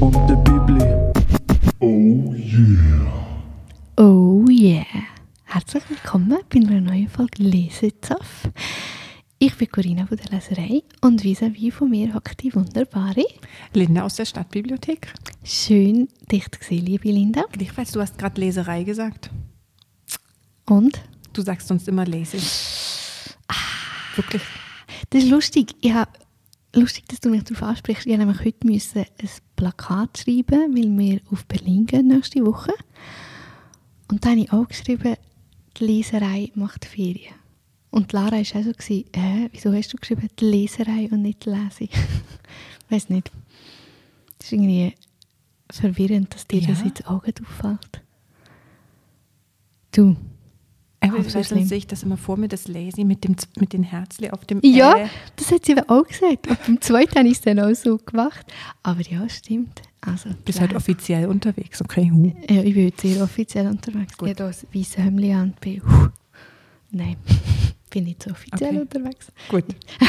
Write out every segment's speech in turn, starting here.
von der Bibli. Oh yeah. Oh yeah. Herzlich willkommen bei einer neuen Folge Lesezaff. Ich bin Corinna von der Leserei und vis-à-vis von mir hockt die wunderbare Linda aus der Stadtbibliothek. Schön, dich zu sehen, liebe Linda. Gleichfalls, du hast gerade Leserei gesagt. Und? Du sagst sonst immer Lesen. Wirklich? Das ist lustig. Lustig, dass du mich darauf ansprichst. Ich musste nämlich heute ein Plakat schreiben, weil wir auf Berlin gehen nächste Woche. Und dann habe ich auch geschrieben, die Leserei macht Ferien. Und Lara war auch so, wieso hast du geschrieben, die Leserei und nicht die Lesung? Ich weiss nicht. Das ist irgendwie verwirrend, dass dir das ins Auge auffällt. Du. Sonst sehe ich das immer vor mir, das Lazy mit den Herzchen auf dem Ja, das hat sie eben auch gesagt. Und beim zweiten habe ich es dann auch so gemacht. Aber ja, stimmt. Also, bist halt offiziell unterwegs, okay? Ja, ich bin heute sehr offiziell unterwegs. Ich habe hier das weiße Hemd an und bin... Nein, bin nicht so offiziell unterwegs. Gut.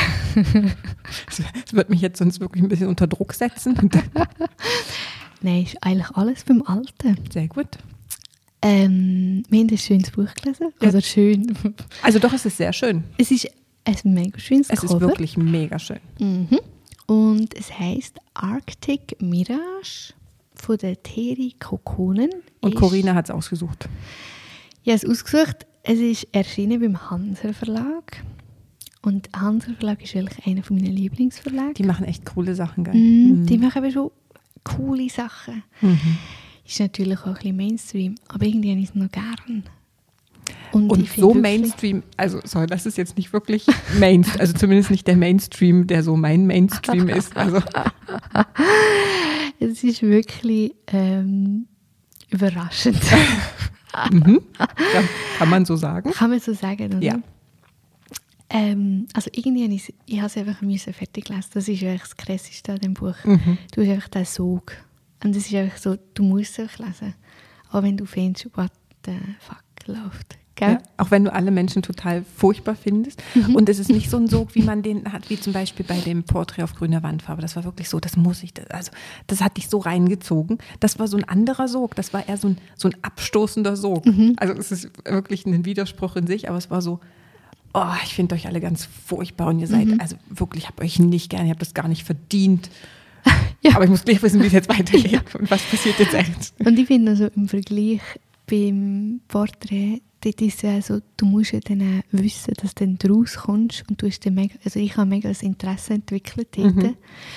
Das wird mich jetzt sonst wirklich ein bisschen unter Druck setzen. Nein, ist eigentlich alles beim Alten. Sehr gut. Wir haben ein schönes Buch gelesen. Ja. Also schön. Also doch, es ist sehr schön. Es ist ein mega schönes Cover. Es ist wirklich mega schön. Mhm. Und es heisst Arctic Mirage von der Thierry Kokonen. Und Corinna hat es ausgesucht. Ich habe es ausgesucht. Es ist erschienen beim Hanser Verlag. Und Hanser Verlag ist eigentlich einer meiner Lieblingsverlage. Die machen echt coole Sachen, gell? Die machen aber schon coole Sachen. Ist natürlich auch ein bisschen Mainstream, aber irgendwie habe ich es noch gern. Und so Mainstream, also sorry, das ist jetzt nicht wirklich Mainstream, also zumindest nicht der Mainstream, der so mein Mainstream ist. Also. Es ist wirklich überraschend. Ja, kann man so sagen? Kann man so sagen, oder? Ja. Also irgendwie, ich habe es einfach fertig gelesen. Das ist eigentlich das Krasseste an dem Buch. Du hast einfach den Sog. Und es ist einfach so, du musst es einfach lesen. Auch wenn du findest, what the fuck läuft. Gell? Ja, auch wenn du alle Menschen total furchtbar findest. Und es ist nicht so ein Sog, wie man den hat, wie zum Beispiel bei dem Porträt auf grüner Wandfarbe. Das war wirklich so, das hat dich so reingezogen. Das war so ein anderer Sog. Das war eher so ein abstoßender Sog. Also es ist wirklich ein Widerspruch in sich, aber es war so, oh, ich finde euch alle ganz furchtbar und ihr seid, also wirklich, ich habe euch nicht gern, ihr habt das gar nicht verdient. Ja. Aber ich muss gleich wissen, wie es jetzt weitergeht und was passiert jetzt echt. Und ich finde also im Vergleich beim Porträt, dort ist ja so, du musst ja dann wissen, dass du dann rauskommst und du hast dann mega, also ich habe mega das Interesse entwickelt dort.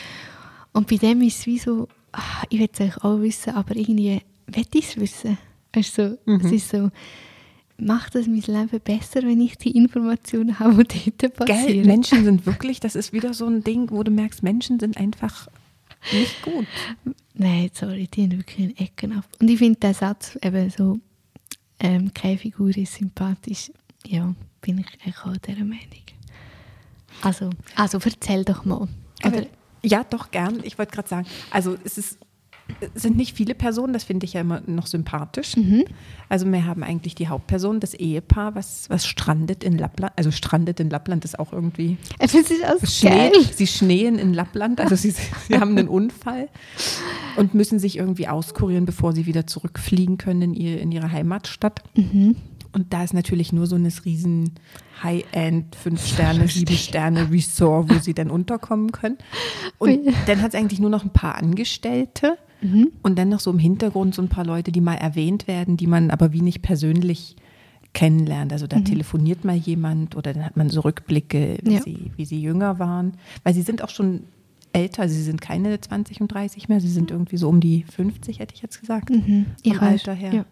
Und bei dem ist es wie so, ich will es eigentlich auch wissen, aber irgendwie will ich es wissen. Weißt du, es ist so, macht das mein Leben besser, wenn ich die Informationen habe, die dort passieren? Gell, Menschen sind wirklich, das ist wieder so ein Ding, wo du merkst, Menschen sind einfach nicht gut. Nein, sorry, die haben wirklich in Ecken ab. Und ich finde den Satz eben so, keine Figur ist sympathisch, ja, bin ich eigentlich auch dieser Meinung. Also erzähl doch mal. Oder? Ja, doch, gern. Ich wollte gerade sagen, also es sind nicht viele Personen, das finde ich ja immer noch sympathisch. Also wir haben eigentlich die Hauptperson, das Ehepaar, was strandet in Lappland. Also strandet in Lappland ist auch irgendwie... Das ist auch geil. Sie schneeen in Lappland, also sie haben einen Unfall und müssen sich irgendwie auskurieren, bevor sie wieder zurückfliegen können in ihre Heimatstadt. Und da ist natürlich nur so ein riesen High-End, 5-Sterne, 7-Sterne-Resort, wo sie dann unterkommen können. Und dann hat es eigentlich nur noch ein paar Angestellte und dann noch so im Hintergrund so ein paar Leute, die mal erwähnt werden, die man aber wie nicht persönlich kennenlernt. Also da telefoniert mal jemand oder dann hat man so Rückblicke, wie sie jünger waren. Weil sie sind auch schon älter, also sie sind keine 20 und 30 mehr, sie sind irgendwie so um die 50, hätte ich jetzt gesagt, vom Alter her.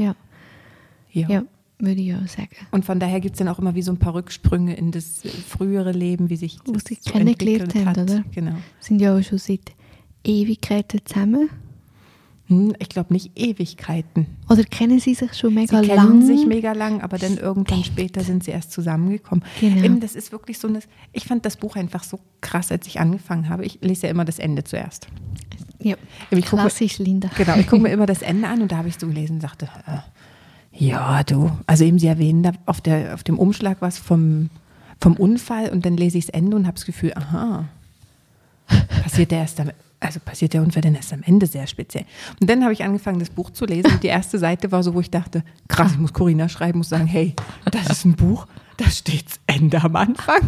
Ja. Würde ich auch sagen. Und von daher gibt es dann auch immer wie so ein paar Rücksprünge in das frühere Leben, wie sich das sie so kennengelernt entwickelt haben, hat. oder? Genau. Sind ja auch schon seit Ewigkeiten zusammen. Ich glaube nicht Ewigkeiten. Oder kennen sie sich schon mega lang? Sie kennen sich mega lang, aber dann irgendwann später sind sie erst zusammengekommen. Genau. Eben, das ist wirklich so ich fand das Buch einfach so krass, als ich angefangen habe. Ich lese ja immer das Ende zuerst. Ja, klassisch Linda. Genau, ich gucke mir immer das Ende an und da habe ich so gelesen und dachte, ja, du, also eben sie erwähnen da auf dem Umschlag was vom Unfall und dann lese ich das Ende und habe das Gefühl, aha, passiert der erst also passiert der Unfall denn erst am Ende, sehr speziell. Und dann habe ich angefangen, das Buch zu lesen und die erste Seite war so, wo ich dachte, krass, ich muss Corinna schreiben, muss sagen, hey, das ist ein Buch, da steht's Ende am Anfang.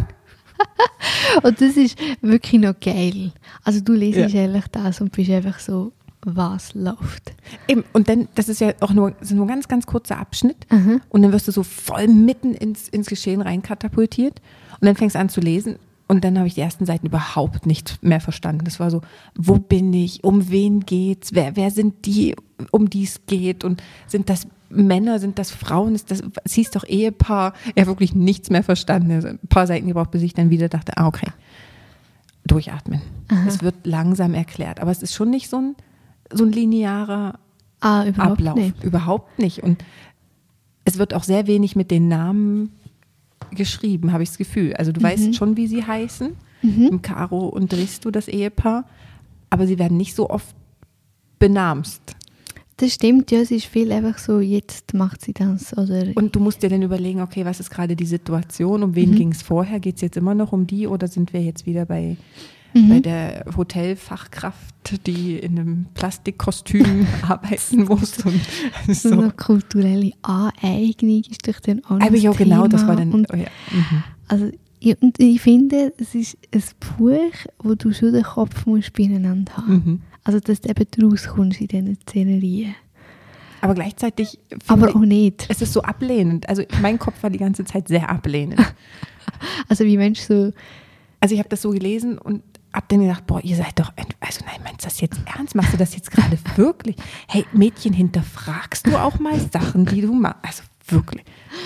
Und das ist wirklich noch geil. Also du lesest ehrlich das und bist einfach so, was läuft. Eben, und dann, das ist ja auch nur ein ganz, ganz kurzer Abschnitt und dann wirst du so voll mitten ins Geschehen reinkatapultiert und dann fängst du an zu lesen und dann habe ich die ersten Seiten überhaupt nicht mehr verstanden. Das war so, wo bin ich, um wen geht's, wer sind die, um die es geht und sind das Männer, sind das Frauen, es hieß doch Ehepaar. Er hat wirklich nichts mehr verstanden. Also ein paar Seiten gebraucht, bis ich dann wieder dachte, okay, durchatmen. Es wird langsam erklärt, aber es ist schon nicht so ein linearer Ablauf. Nicht. Überhaupt nicht. Und es wird auch sehr wenig mit den Namen geschrieben, habe ich das Gefühl. Also du weißt schon, wie sie heißen. Caro und Risto, das Ehepaar. Aber sie werden nicht so oft benamst. Das stimmt, ja, es ist viel einfach so, jetzt macht sie das. Oder und du musst dir dann überlegen, okay, was ist gerade die Situation? Um wen ging es vorher? Geht es jetzt immer noch um die oder sind wir jetzt wieder bei der Hotelfachkraft, die in einem Plastikkostüm arbeiten muss? Und so eine kulturelle Aneignung ist doch dann auch noch aber ja, Thema. Genau, das war dann... Und, also, und ich finde, es ist ein Buch, wo du schon den Kopf musst beieinander haben. Also, dass du eben rauskommst in diesen Szenerien. Aber gleichzeitig... Aber auch nicht. Es ist so ablehnend. Also, mein Kopf war die ganze Zeit sehr ablehnend. Also, wie Mensch so... Also, ich habe das so gelesen und habe dann gedacht, boah, ihr seid doch... Also, nein, meinst du das jetzt ernst? Machst du das jetzt gerade wirklich? Hey, Mädchen, hinterfragst du auch mal Sachen, die du machst? Also, wirklich.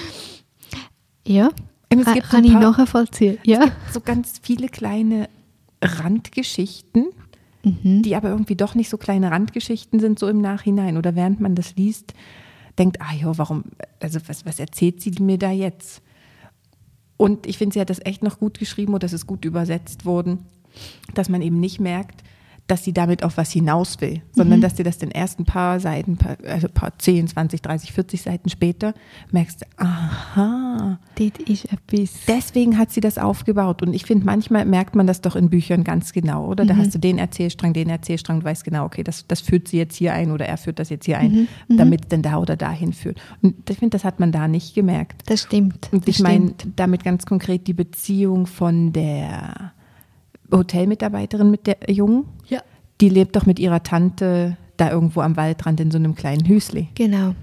Ja, es gibt kann ich nachvollziehen. Ja. Es gibt so ganz viele kleine Randgeschichten, die aber irgendwie doch nicht so kleine Randgeschichten sind, so im Nachhinein. Oder während man das liest, denkt, warum, also was erzählt sie mir da jetzt? Und ich finde, sie hat das echt noch gut geschrieben und das ist gut übersetzt worden, dass man eben nicht merkt, dass sie damit auf was hinaus will, sondern dass dir das den ersten paar Seiten, also paar 10, 20, 30, 40 Seiten später merkst, aha, das ist etwas. Deswegen hat sie das aufgebaut. Und ich finde, manchmal merkt man das doch in Büchern ganz genau, oder? Da hast du den Erzählstrang, du weißt genau, okay, das führt sie jetzt hier ein oder er führt das jetzt hier ein, damit es denn da oder dahin führt. Und ich finde, das hat man da nicht gemerkt. Das stimmt. Und ich meine damit ganz konkret die Beziehung von der Hotelmitarbeiterin mit der Jungen, die lebt doch mit ihrer Tante da irgendwo am Waldrand in so einem kleinen Hüsli. Genau.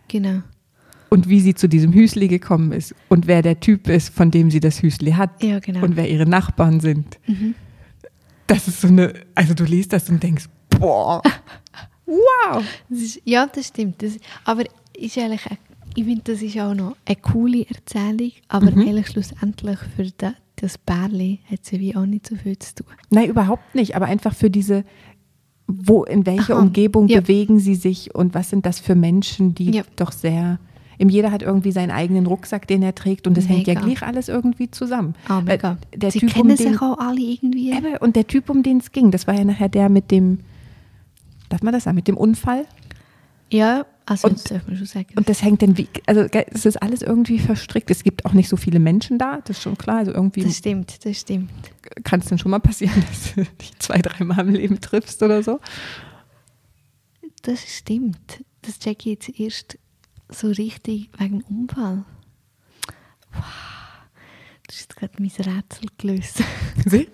Und wie sie zu diesem Hüsli gekommen ist und wer der Typ ist, von dem sie das Hüsli hat und wer ihre Nachbarn sind. Das ist so also du liest das und denkst, boah, wow. Das stimmt. Aber ist eigentlich, ich finde, das ist auch noch eine coole Erzählung, aber eigentlich schlussendlich für das Pärchen hat sie wie auch nicht so viel zu tun. Nein, überhaupt nicht, aber einfach für diese, in welcher Umgebung bewegen sie sich und was sind das für Menschen, die doch sehr, jeder hat irgendwie seinen eigenen Rucksack, den er trägt und das hängt ja gleich alles irgendwie zusammen. Oh, mega. Der sie Typ, kennen sich auch alle irgendwie. Und der Typ, um den es ging, das war ja nachher der mit dem, darf man das sagen, mit dem Unfall? Ja, also das darf man schon sagen. Und das hängt dann es ist alles irgendwie verstrickt. Es gibt auch nicht so viele Menschen da, das ist schon klar. Also irgendwie das stimmt. Kann es dann schon mal passieren, dass du dich 2-3 Mal im Leben triffst oder so? Das stimmt. Das check ich jetzt erst so richtig wegen dem Unfall. Wow. Du hast gerade mein Rätsel gelöst. Sie?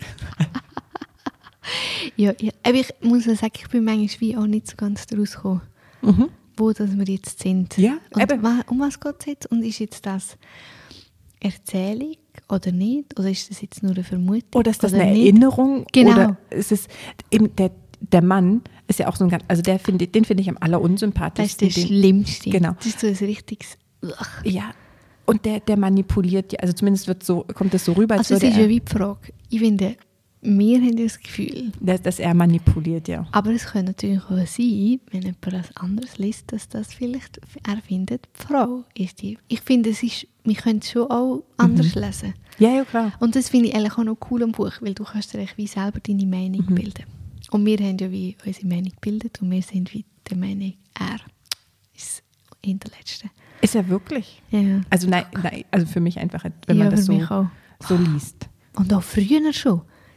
Ja, aber ich muss sagen, ich bin manchmal wie auch nicht so ganz daraus gekommen. Wo dass wir jetzt sind. Ja, und um was geht es jetzt? Und ist jetzt das Erzählung oder nicht? Oder ist das jetzt nur eine Vermutung? Oder ist das eine nicht? Erinnerung? Genau. Oder ist es eben der Mann ist ja auch so ein ganz, also den finde ich am allerunsympathischsten. Das ist der Schlimmste. Genau. Das ist so ein richtiges... Ja, und der manipuliert ja, also zumindest kommt das so rüber, als also es ist ja wie die Frage. Ich finde, wir haben das Gefühl, dass er manipuliert, ja. Aber es könnte natürlich auch sein, wenn jemand etwas anderes liest, dass das vielleicht, er findet, die Frau ist die. Ich finde, wir können es schon auch anders lesen. Ja, klar. Und das finde ich eigentlich auch noch cool am Buch, weil du kannst dir wie selber deine Meinung bilden. Und wir haben ja wie unsere Meinung gebildet und wir sind wie der Meinung, er ist in der Letzte. Ist er wirklich? Ja. Also nein, also für mich einfach, wenn man das so liest. Und auch früher schon.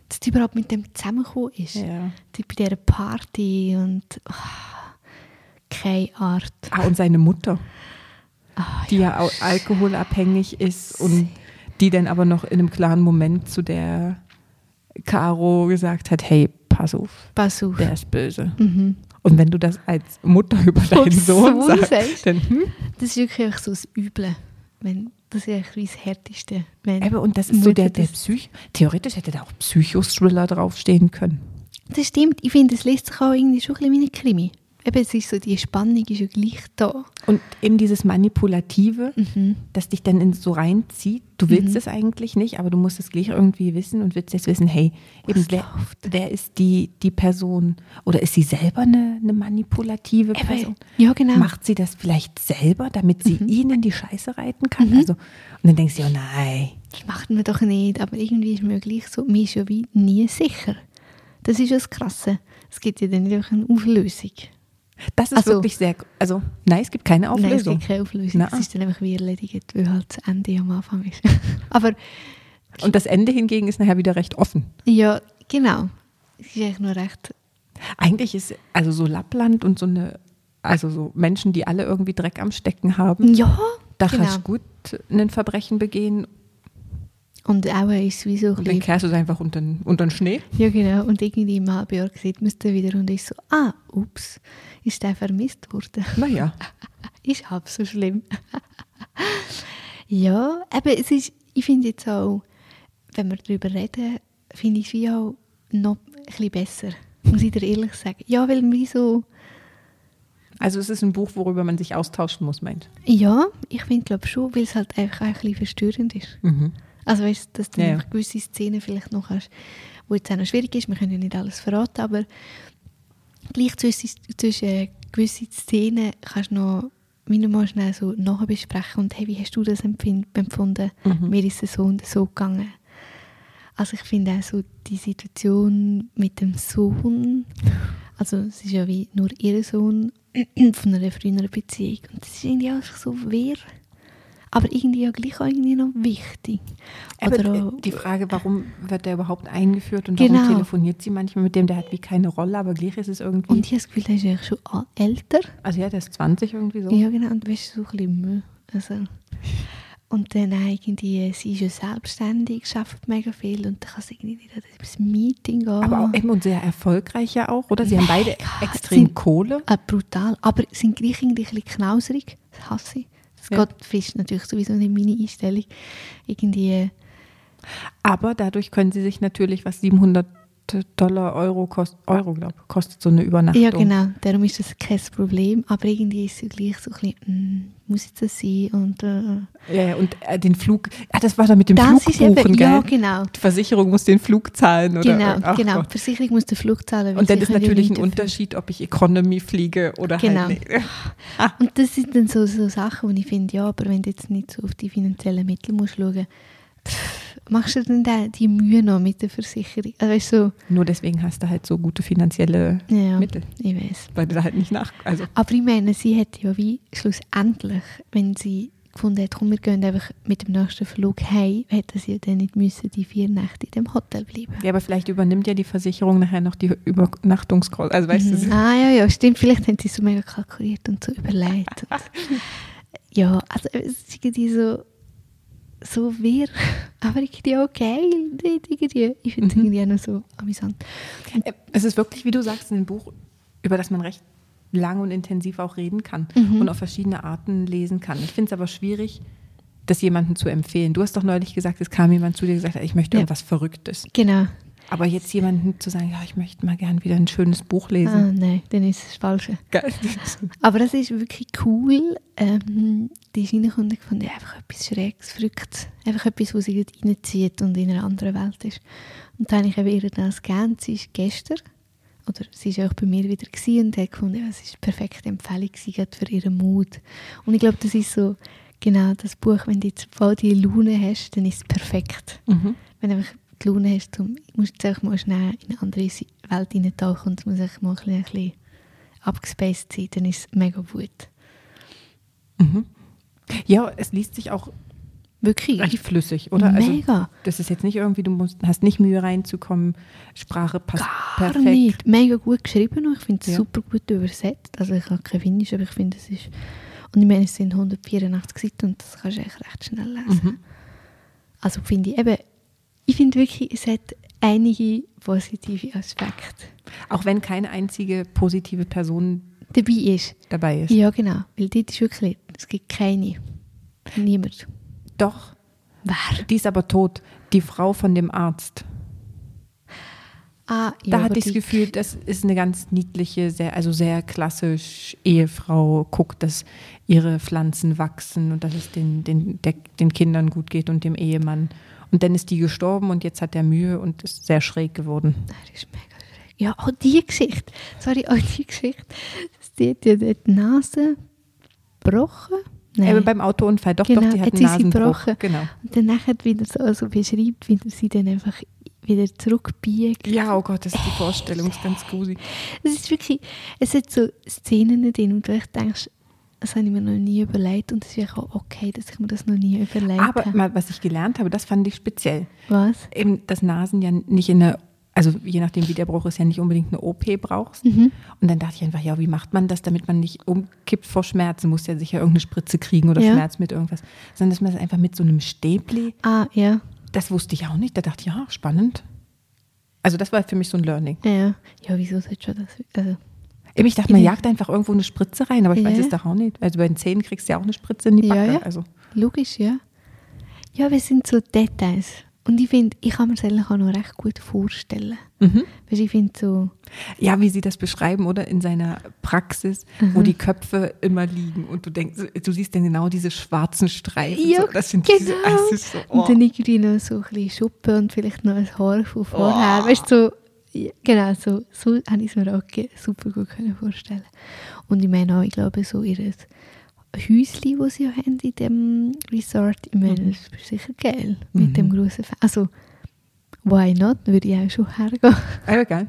dass die überhaupt mit dem zusammengekommen ist. Ja. Die bei dieser Party und keine Art. Und seine Mutter, die ja, ja auch alkoholabhängig ist und die dann aber noch in einem klaren Moment zu der Caro gesagt hat, hey, pass auf, der ist böse. Mhm. Und wenn du das als Mutter über deinen Sohn sagst, dann das ist wirklich einfach so das Üble. Das ist eigentlich das Härteste. Und das ist so der theoretisch hätte da auch Psychothriller draufstehen können. Das stimmt. Ich finde, es liest sich auch irgendwie schon ein bisschen wie ein Krimi. Eben, es ist so, die Spannung ist ja gleich da. Und eben dieses Manipulative, das dich dann so reinzieht. Du willst es eigentlich nicht, aber du musst es gleich irgendwie wissen und willst jetzt wissen, hey, eben wer ist die Person? Oder ist sie selber eine manipulative Person? Ja, genau. Macht sie das vielleicht selber, damit sie ihn in die Scheiße reiten kann? Also, und dann denkst du, oh nein. Das macht man doch nicht, aber irgendwie ist mir gleich so, mir ist ja wie nie sicher. Das ist ja das Krasse. Es gibt ja dann nicht einfach eine Auflösung. Das ist wirklich sehr, nein, es gibt keine Auflösung. Nein, es gibt keine Auflösung. Es ist dann einfach wie erledigt, weil halt das Ende am Anfang ist. Aber, und das Ende hingegen ist nachher wieder recht offen. Ja, genau. Es ist eigentlich nur recht. Eigentlich ist also so Lappland und so Menschen, die alle irgendwie Dreck am Stecken haben. Ja, da kannst du gut ein Verbrechen begehen. Und auch ist es wie so ein und dann kehrst du es einfach unter den Schnee. Ja, genau. Und irgendwie im halben Jahr sieht man es dann wieder und ist so, ups, ist der vermisst worden? Naja. Ist halb so schlimm. Ja, eben, ich finde jetzt auch, wenn wir darüber reden, finde ich es wie auch noch ein bisschen besser. Muss ich dir ehrlich sagen. Ja, weil wie so... Also es ist ein Buch, worüber man sich austauschen muss, meint? Ja, ich finde, glaube schon, weil es halt einfach ein bisschen verstörend ist. Mhm. Also weißt du, dass du noch gewisse Szenen vielleicht noch hast, wo jetzt auch noch schwierig ist, wir können ja nicht alles verraten, aber gleich zwischen gewissen Szenen kannst du noch mal schnell so nachher besprechen und hey, wie hast du das empfunden? Mir ist es so und so gegangen. Also ich finde auch so die Situation mit dem Sohn, also es ist ja wie nur ihr Sohn von einer früheren Beziehung und das ist irgendwie auch so wirr. Aber irgendwie auch gleich irgendwie noch wichtig. Aber die Frage, warum wird der überhaupt eingeführt und warum telefoniert sie manchmal mit dem, der hat wie keine Rolle, aber gleich ist es irgendwie... Und ich habe das Gefühl, der ist eigentlich schon älter. Also ja, der ist 20 irgendwie so. Ja, genau, und du bist so ein bisschen Müll. Also. Und dann irgendwie, sie ist ja selbstständig, schafft mega viel und dann kann sie irgendwie nicht ins Meeting gehen. Aber auch eben und sehr erfolgreich ja auch, oder? Sie haben beide extrem Kohle. Brutal, aber sind gleich irgendwie ein bisschen knauserig, das hasse ich. Das ist natürlich sowieso nicht meine Einstellung. Irgendwie. Aber dadurch können sie sich natürlich, was $700 kostet so eine Übernachtung. Ja, genau. Darum ist das kein Problem. Aber irgendwie ist es gleich so ein bisschen, muss jetzt das sein? Und, Ja, und den Flug, das war da mit dem Flug buchen, gell? Ja, genau. Die Versicherung muss den Flug zahlen. Oder? Genau. Die Versicherung muss den Flug zahlen. Und dann ist natürlich ein Unterschied, ob ich Economy fliege oder halt nicht. Und das sind dann so Sachen, wo ich finde, ja, aber wenn du jetzt nicht so auf die finanziellen Mittel musst schauen, machst du denn die Mühe noch mit der Versicherung? Also, weißt du, nur deswegen hast du halt so gute finanzielle Mittel. Ich weiß. Weil du da halt nicht Aber ich meine, sie hätte ja wie schlussendlich, wenn sie gefunden hat, komm, wir gehen einfach mit dem nächsten Flug heim, hätte sie ja dann nicht müssen die 4 Nächte in dem Hotel bleiben. Ja, aber vielleicht übernimmt ja die Versicherung nachher noch die Übernachtungskosten. Also weißt du. Ja, stimmt. Vielleicht haben sie so mega kalkuliert und so überlegt. Ja, also es ist irgendwie so wirr, aber irgendwie auch geil. Ich finde es irgendwie auch noch so amüsant. Es ist wirklich, wie du sagst, ein Buch, über das man recht lang und intensiv auch reden kann und auf verschiedene Arten lesen kann. Ich finde es aber schwierig, das jemandem zu empfehlen. Du hast doch neulich gesagt, es kam jemand zu dir und gesagt hat, ich möchte irgendwas Verrücktes. Genau. Aber jetzt jemandem zu sagen, ja, ich möchte mal gern wieder ein schönes Buch lesen. Nein, dann ist es falsch. Geil. Aber das ist wirklich cool. Die ist reingekommen und fand einfach etwas Schräges, Verrücktes. Einfach etwas, was sie reinzieht und in einer anderen Welt ist. Und dann habe ich ihr das gegeben. Sie ist gestern, oder sie war auch bei mir wieder und hat gefunden, ja, es war eine perfekte Empfehlung für ihren Mut. Und ich glaube, das ist so genau das Buch, wenn du jetzt voll die Laune hast, dann ist es perfekt. Wenn du einfach die Laune hast, du musst jetzt auch mal schnell in eine andere Welt hineintauchen und es muss auch mal ein bisschen abgespaced sein, dann ist es mega gut. Ja, es liest sich auch Wirklich. Richtig flüssig, oder? Mega. Also, das ist jetzt nicht irgendwie, hast nicht Mühe reinzukommen, Sprache passt Gar perfekt. nicht. Mega gut geschrieben. Ich finde es Ja. super gut übersetzt. Also ich habe kein Finnisch, aber ich finde, es ist... Und ich meine, es sind 184 Seiten und das kannst du echt recht schnell lesen. Mhm. Also finde ich eben... Ich finde wirklich, es hat einige positive Aspekte Auch wenn keine einzige positive Person dabei ist. dabei ist. Ja, genau. Weil dort ist wirklich... Es gibt keine. Niemand. Doch, Wer? die ist aber tot. Die Frau von dem Arzt. Ah, ja, Da aber hatte ich das die- Gefühl, das ist eine ganz niedliche, sehr klassisch Ehefrau, guckt, dass ihre Pflanzen wachsen und dass es den Kindern gut geht und dem Ehemann. Und dann ist die gestorben und jetzt hat er Mühe und ist sehr schräg geworden. Das ist mega schräg. Ja, auch die Geschichte. Sorry, auch die Geschichte. Die hat ja dort die Nase gebrochen. Aber beim Autounfall, doch, Genau, die hat hat einen sie sie Nasenbruch. gebrochen. Genau. Und dann nachher wieder so also beschreibt, wie er sie dann einfach wieder zurückbiegt. Ja, oh Gott, das ist die Vorstellung, ist ganz gruselig. Es ist wirklich, es hat so Szenen drin, und du echt denkst, das habe ich mir noch nie überlegt, und es ist auch okay, dass ich mir das noch nie überlegt Aber habe. mal, was ich gelernt habe, das fand ich speziell. Was? Eben, dass Nasen ja nicht in eine, also je nachdem wie der Bruch ist, ja nicht unbedingt eine OP brauchst. Mhm. Und dann dachte ich einfach, ja, wie macht man das, damit man nicht umkippt vor Schmerzen, muss ja sicher irgendeine Spritze kriegen oder Ja. Schmerz mit irgendwas, sondern dass man das einfach mit so einem Stäbli, Ah, ja. das wusste ich auch nicht, da dachte ich, ja, spannend. Also das war für mich so ein Learning. Ja, wieso sollte schon das? Also, Eben, ich dachte, man jagt einfach irgendwo eine Spritze rein, aber ich weiß Ja. es doch auch nicht. Also bei den Zähnen kriegst du ja auch eine Spritze in die Ja, Backe. ja. Also. logisch, ja. Ja, wir sind so Details. Und ich finde, ich kann mir das eigentlich auch noch recht gut vorstellen. Mhm. Weil ich finde so, Ja, wie sie das beschreiben, oder? In seiner Praxis, wo die Köpfe immer liegen und du denkst, du siehst dann genau diese schwarzen Streifen. Ja, so, das sind genau. diese, es ist so, oh. und dann irgendwie noch so ein bisschen Schuppen und vielleicht noch ein Haar von vorher. Weißt du, so, ja, genau, so habe ich es mir auch super gut können vorstellen. Und ich meine auch, ich glaube, so ihr Häuschen, das sie ja haben in dem Resort, ich meine, das ist sicher geil, mit dem grossen Also, why not? Würde ich auch schon hergehen. Aber geil.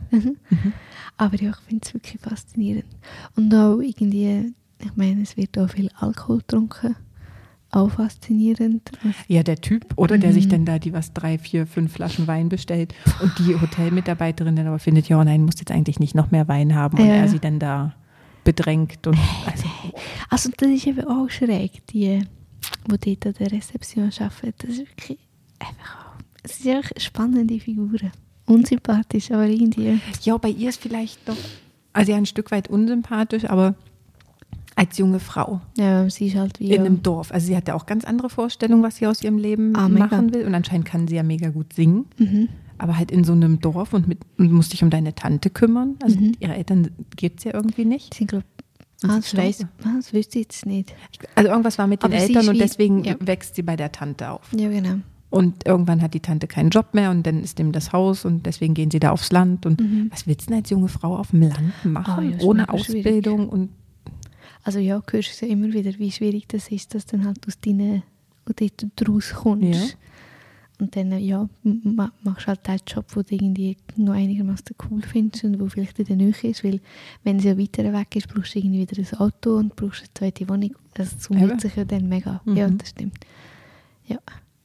Aber ja, ich finde es wirklich faszinierend. Und auch irgendwie, ich meine, es wird auch viel Alkohol getrunken. Auch faszinierend. Ja, der Typ, oder? Der sich dann da die 3, 4, 5 Flaschen Wein bestellt und die Hotelmitarbeiterin dann aber findet, ja, nein, muss jetzt eigentlich nicht noch mehr Wein haben und Ja. er sie dann da bedrängt und Also das ist eben auch schräg, die dort an der Rezeption arbeiten. Das ist wirklich einfach auch, es sind auch spannende Figuren. Unsympathisch, aber irgendwie... ja, bei ihr ist vielleicht doch, also ja, ein Stück weit unsympathisch, aber als junge Frau Ja, sie ist halt wie... in einem Dorf. Also sie hat ja auch ganz andere Vorstellungen, was sie aus ihrem Leben Ah, mega. machen will und anscheinend kann sie ja mega gut singen. Mhm. Aber halt in so einem Dorf und musst dich um deine Tante kümmern. Also ihre Eltern gibt es ja irgendwie nicht. Sie glaube Und sie das weiss, gestorben. das wüsste ich jetzt nicht. Also irgendwas war mit den Aber sie Eltern ist und wie- deswegen ja. wächst sie bei der Tante auf. Ja, genau. Und irgendwann hat die Tante keinen Job mehr und dann ist dem das Haus und deswegen gehen sie da aufs Land. Und was willst du denn als junge Frau auf dem Land machen? Ah, ja, ist ohne mega Ausbildung und Also ja, du hörst ja immer wieder, wie schwierig das ist, dass dann halt aus deinen und dort draus kommst. Ja. Und dann ja, machst du halt den Job, den du irgendwie noch einigermaßen cool findest und wo vielleicht in der Nähe ist, weil wenn es ja weiter weg ist, brauchst du irgendwie wieder ein Auto und brauchst eine zweite Wohnung. Das Eben. summiert sich ja dann mega. Ja, das stimmt. Ja,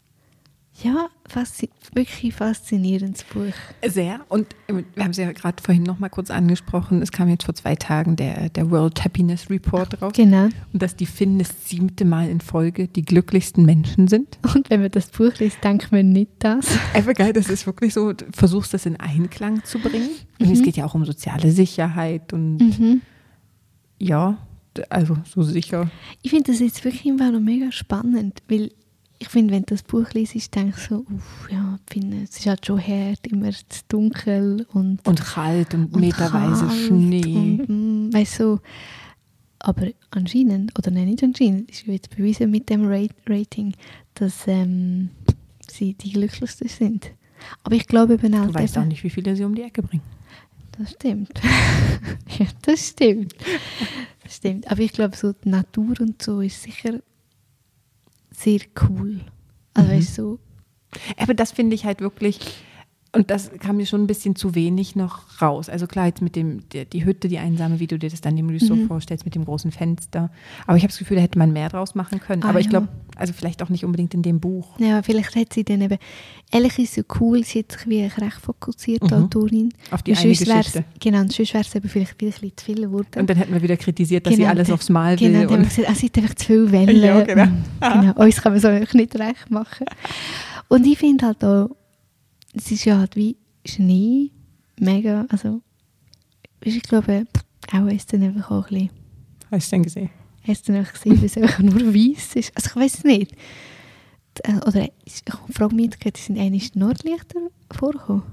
ja wirklich faszinierendes Buch. sehr. Und wir haben es ja gerade vorhin noch mal kurz angesprochen. Es kam jetzt vor 2 Tagen der World Happiness Report raus. Genau. Und dass die Finnen das 7. Mal in Folge die glücklichsten Menschen sind. Und wenn man das Buch liest, denkt man nicht das. Einfach geil, das ist wirklich so, du versuchst das in Einklang zu bringen. Und es geht ja auch um soziale Sicherheit und ja, also so sicher. Ich finde das jetzt wirklich immer noch mega spannend, weil ich finde, wenn du das Buch liest, denkst du so, ja, ich finde, es ist halt schon hart, immer zu dunkel und Und kalt und meterweise kalt Schnee. Und, weißt du, aber anscheinend, oder nein, nicht anscheinend, ist jetzt bewiesen mit dem Rating, dass sie die glücklichsten sind. Aber ich glaube eben Du halt weißt auch eben, nicht, wie viele sie um die Ecke bringen. das stimmt. Ja, das stimmt. Das stimmt. Aber ich glaube, so die Natur und so ist sicher sehr cool. Also weißt du, so, Aber das finde ich halt wirklich, Und das kam mir schon ein bisschen zu wenig noch raus. Also klar, jetzt mit die Hütte, die einsame, wie du dir das dann dem Rousseau vorstellst, mit dem großen Fenster. Aber ich habe das Gefühl, da hätte man mehr draus machen können. Aber ich glaube, also vielleicht auch nicht unbedingt in dem Buch. Ja, vielleicht hat sie dann eben, ehrlich ist so cool, sie hat sich wie recht fokussiert, die Autorin. Auf die eine Geschichte. Genau, und sonst wäre es eben vielleicht wieder ein bisschen zu viel geworden. Und dann hätten wir wieder kritisiert, dass sie alles aufs Mal will. Genau, dann haben wir gesagt, sie hat einfach zu viel Wellen. Ja, genau. Genau, uns kann man so nicht recht machen. Und ich finde halt auch, es ist ja halt wie Schnee, mega, also ich glaube, auch ist dann einfach auch ein bisschen... Hast du denn gesehen? Hast du nicht gesehen, weil es einfach nur weiss ist? Also ich weiß es nicht. Oder ich frage mich, sind eigentlich Nordlichter vorgekommen?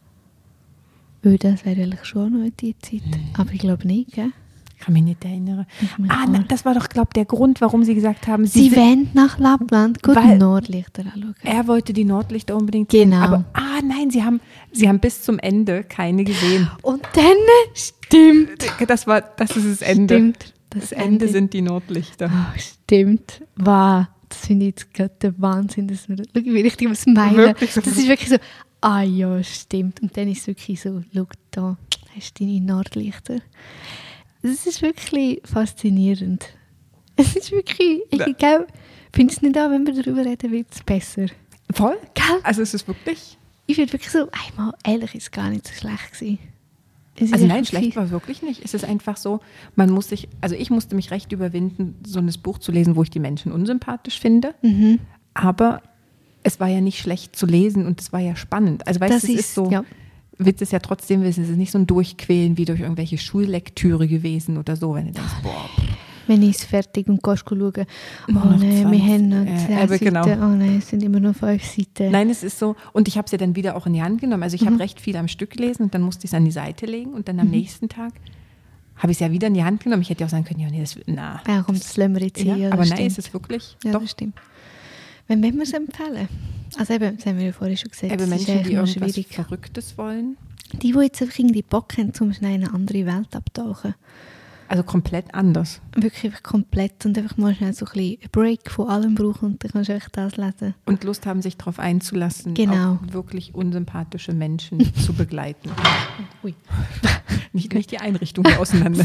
Weil das wäre eigentlich schon noch in die Zeit. Aber ich glaube nicht, gell? Ich kann mich nicht erinnern. Das war doch, glaube ich, der Grund, warum sie gesagt haben, sie wollen nach Lappland gut Nordlichter anschauen. Er wollte die Nordlichter unbedingt sehen. Genau. Aber, nein, sie haben bis zum Ende keine gesehen. Und dann stimmt. Das ist das Ende. Stimmt. Das Ende sind die Nordlichter. Oh, stimmt. Wow. Das finde ich jetzt gerade der Wahnsinn. Dass wir, schau, wie richtig was meinen. Wirklich so. Das ist wirklich so, ja, stimmt. Und dann ist es wirklich so, schau, da hast du deine Nordlichter. Das ist wirklich faszinierend. Es ist wirklich, ich glaube, finde es nicht an, wenn wir darüber reden, wird es besser. Voll? Gell? Also es ist wirklich... Ich finde wirklich so, einmal ehrlich, ist es gar nicht so schlecht gewesen. Also nein, schlecht war wirklich nicht. Es ist einfach so, ich musste mich recht überwinden, so ein Buch zu lesen, wo ich die Menschen unsympathisch finde. Aber es war ja nicht schlecht zu lesen und es war ja spannend. Also weißt du, es ist so... Ja. Wird es ja trotzdem wissen, es ist nicht so ein Durchquälen wie durch irgendwelche Schullektüre gewesen oder so, wenn du denkst, boah. Wenn ich es fertig und gehst schauen, oh nein, wir haben noch 10 Seiten, genau. Oh nein, es sind immer noch 5 Seiten. Nein, es ist so, und ich habe es ja dann wieder auch in die Hand genommen, also ich habe recht viel am Stück gelesen und dann musste ich es an die Seite legen und dann am nächsten Tag habe ich es ja wieder in die Hand genommen. Ich hätte ja auch sagen können, ja, nee, warum, das lassen wir jetzt hier. Ja, aber nein, es ist wirklich, ja, das stimmt. Wenn wir es empfehlen? Also eben, das haben wir ja vorhin schon gesagt. Eben Menschen, die irgendwas Verrücktes wollen. Die jetzt einfach irgendwie Bock haben, zum schnell in eine andere Welt abtauchen. Also komplett anders. Wirklich komplett und einfach mal schnell so ein bisschen einen Break von allem brauchen und dann kannst du einfach das lesen. Und Lust haben, sich darauf einzulassen, genau. auch wirklich unsympathische Menschen zu begleiten. Ui. Nicht die Einrichtung hier auseinander.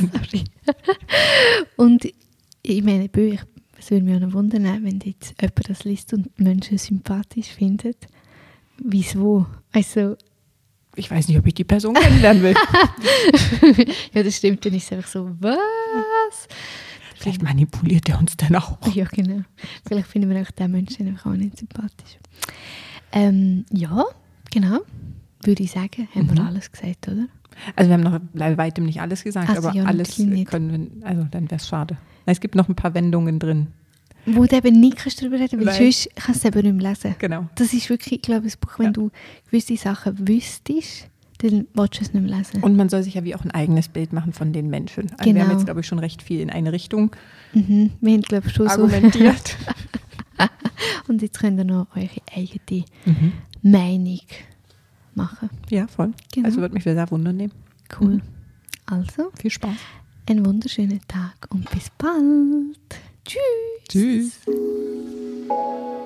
Und ich meine, es würde mich auch noch wundern, wenn jetzt jemand das liest und die Menschen sympathisch findet. Wieso? Also, ich weiß nicht, ob ich die Person kennenlernen will. Ja, das stimmt. Dann ist es einfach so, was? Vielleicht manipuliert er uns dann auch. Ja, genau. Vielleicht finden wir auch den Menschen einfach auch nicht sympathisch. Ja, genau. Würde ich sagen, haben wir alles gesagt, oder? Also wir haben noch bei weitem nicht alles gesagt, also, aber ja, alles können wir, also dann wäre es schade. Es gibt noch ein paar Wendungen drin. Wo du eben nicht darüber reden kannst, weil sonst kannst du es eben nicht mehr lesen. Genau. Das ist wirklich, ich glaube, ein Buch, wenn du gewisse Sachen wüsstest, dann willst du es nicht mehr lesen. Und man soll sich ja wie auch ein eigenes Bild machen von den Menschen. Also wir haben jetzt, glaube ich, schon recht viel in eine Richtung wir haben, glaube ich, schon argumentiert. So. Und jetzt könnt ihr noch eure eigene Meinung machen. Ja, voll. Genau. Also würde mich sehr wundern nehmen. Cool. Also, viel Spaß. Einen wunderschönen Tag und bis bald. Tschüss. Tschüss.